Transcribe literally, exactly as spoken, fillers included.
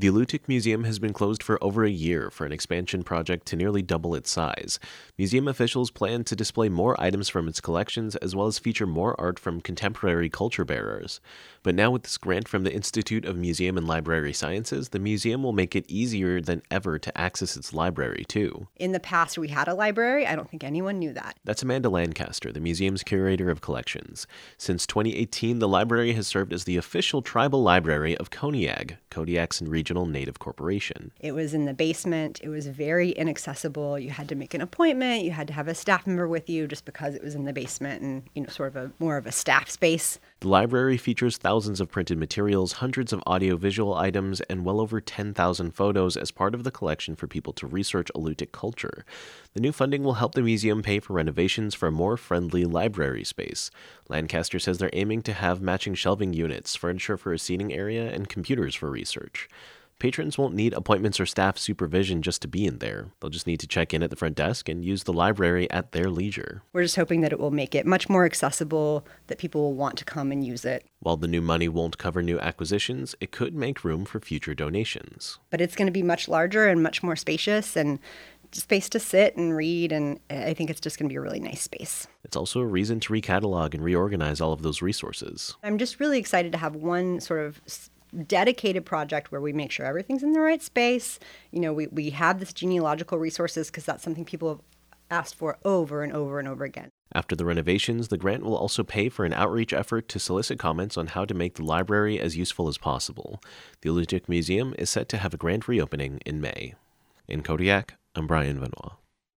The Alutiiq Museum has been closed for over a year for an expansion project to nearly double its size. Museum officials plan to display more items from its collections as well as feature more art from contemporary culture bearers. But now with this grant from the Institute of Museum and Library Sciences, the museum will make it easier than ever to access its library, too. In the past, we had a library. I don't think anyone knew that. That's Amanda Lancaster, the museum's curator of collections. Since twenty eighteen, the library has served as the official tribal library of Koniag, Kodiak's Regional Native Corporation. It was in the basement. It was very inaccessible. You had to make an appointment. You had to have a staff member with you just because it was in the basement and, you know, sort of a more of a staff space. The library features thousands of printed materials, hundreds of audio-visual items, and well over ten thousand photos as part of the collection for people to research Alutiiq culture. The new funding will help the museum pay for renovations for a more friendly library space. Lancaster says they're aiming to have matching shelving units, furniture for a seating area, and computers for research. Patrons won't need appointments or staff supervision just to be in there. They'll just need to check in at the front desk and use the library at their leisure. We're just hoping that it will make it much more accessible, that people will want to come and use it. While the new money won't cover new acquisitions, it could make room for future donations. But it's going to be much larger and much more spacious and space to sit and read, and I think it's just going to be a really nice space. It's also a reason to recatalog and reorganize all of those resources. I'm just really excited to have one sort of dedicated project where we make sure everything's in the right space. You know, we, we have this genealogical resources because that's something people have asked for over and over and over again. After the renovations, the grant will also pay for an outreach effort to solicit comments on how to make the library as useful as possible. The Alutiiq Museum is set to have a grand reopening in May. In Kodiak, I'm Brian Vanois.